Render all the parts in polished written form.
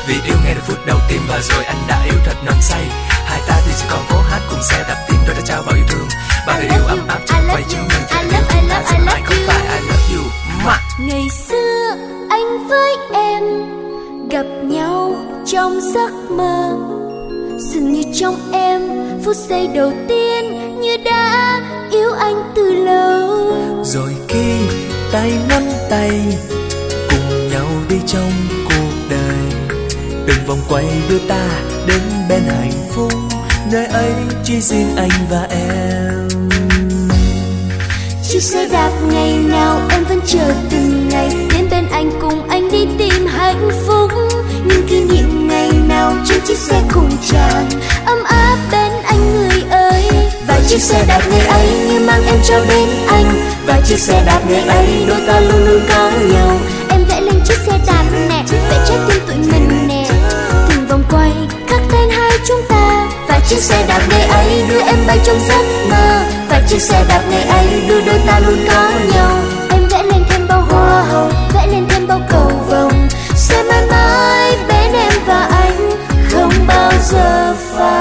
Vì yêu ngay từ phút đầu tiên và rồi anh đã yêu thật nồng say. Hai ta thì chỉ còn phố hát cùng xe đạp tim, đôi ta trao bao yêu thương, bao điều yêu ấm áp trong quay chứng nhân chuyện yêu chúng ta sẽ mãi không phải I love you mà. Ngày xưa anh với em gặp nhau trong giấc mơ, dường như trong em phút giây đầu tiên như đã yêu anh từ lâu. Rồi khi tay nắm tay cùng nhau đi trong cuộc đời, từng vòng quay đưa ta đến bên hạnh phúc, nơi ấy chỉ riêng anh và em. Chiếc xe đạp ngày nào em vẫn chờ từng ngày đến bên anh, cùng anh đi tìm hạnh phúc. Những kỷ niệm ngày nào trên chiếc xe cùng tràn ấm áp bên anh người ơi. Và chiếc xe đạp ngày ấy như mang em cho bên anh, và chiếc xe đạp ngày ấy đôi ta luôn luôn có nhau. Em vẽ lên chiếc xe đạp nè, vẽ trái tim tụi mình nè, từng vòng quay khắc tên hai chúng ta. Và chiếc xe đạp ngày ấy đưa em bay trong giấc mơ, và chiếc xe đạp ngày ấy đưa đôi ta luôn có nhau. Em vẽ lên thêm bao hoa hồng, vẽ lên thêm bao cầu vồng, sẽ mãi mãi bên em và anh không bao giờ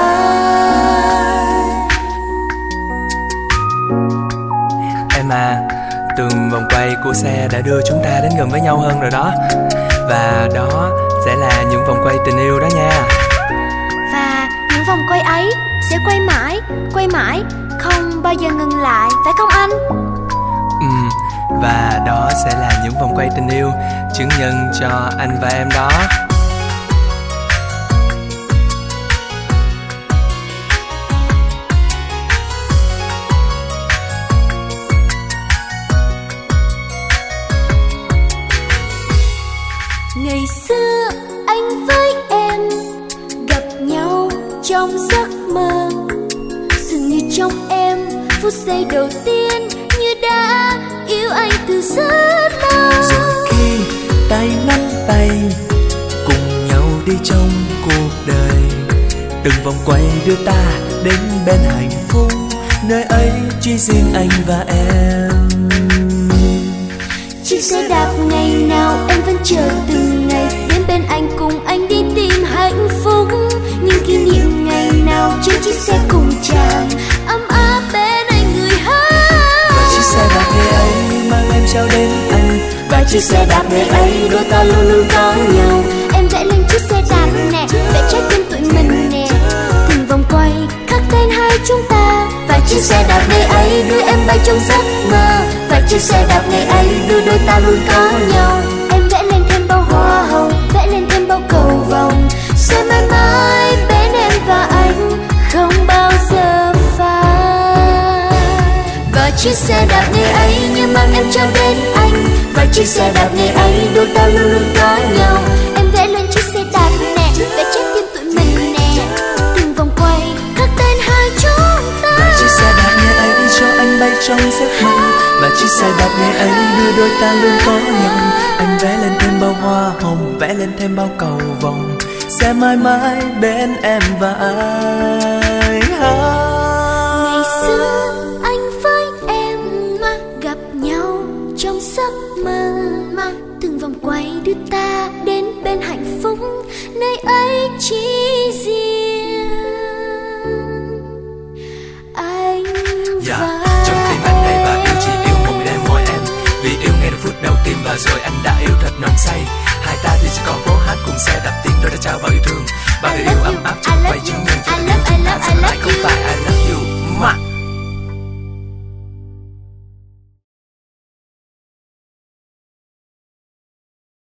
phai. Em à, từng vòng quay của xe đã đưa chúng ta đến gần với nhau hơn rồi đó. Và đó sẽ là những vòng quay tình yêu đó nha. Và những vòng quay ấy sẽ quay mãi, không bao giờ ngừng lại, phải không anh? Và đó sẽ là những vòng quay tình yêu chứng nhân cho anh và em đó. Ngày xưa anh với em gặp nhau trong giấc mơ, dường như trong em phút giây đầu tiên như đã yêu anh từ rất lâu. Rồi khi tay nắm tay cùng nhau đi trong cuộc đời, từng vòng quay đưa ta đến bên hạnh phúc, nơi ấy chỉ riêng anh và em. Chiếc xe đạp ngày nào em vẫn chờ từng ngày đến bên anh, cùng anh đi tìm hạnh phúc. Những kỷ niệm ngày nào trên chiếc xe cùng tràn ấm áp bên anh người hát. Và chiếc xe đạp ngày ấy mang em trao đến anh, và chiếc xe đạp ngày ấy đôi ta luôn luôn có nhau. Em vẽ lên chiếc xe đạp nè, vẽ trái tim tụi mình nè, từng vòng quay khắc tên hai chúng ta. Và chiếc xe đạp ngày ấy đưa em bay trong giấc mơ, và chiếc xe đạp ngày ấy đưa đôi ta luôn có nhau. Em vẽ lên thêm bao hoa hồng, vẽ lên thêm bao cầu vồng, sẽ mãi mãi bên em và anh không bao giờ phai. Và chiếc xe đạp ngày ấy như mang em cho bên anh, và chiếc xe đạp ngày ấy đôi ta luôn luôn có nhau. Em vẽ lên chiếc xe đạp nè, vẽ trái tim tụi mình nè, từng vòng quay khắc tên hai chúng ta. Và chiếc xe đạp ngày ấy cho anh bay trong giấc mơ, và chiếc xe đạp ngày ấy đưa đôi ta luôn có nhau. Anh vẽ lên thêm bao hoa hồng, vẽ lên thêm bao cầu vồng, sẽ mãi mãi bên em và anh. Ngày xưa anh với em gặp nhau trong giấc mơ, từng vòng quay đưa ta đến bên hạnh phúc, nơi ấy chỉ riêng anh và trong tim anh đây và yêu chỉ yêu một đêm mỗi em. Vì yêu ngay từ phút đầu tiên và rồi anh đã yêu thật nồng say. Hai ta thì chỉ còn phố hát cùng xe đạp tim, đôi ta trao bao yêu thương, bao điều yêu ấm áp trong quay chứng nhân chuyện yêu chúng ta sẽ mãi không phải I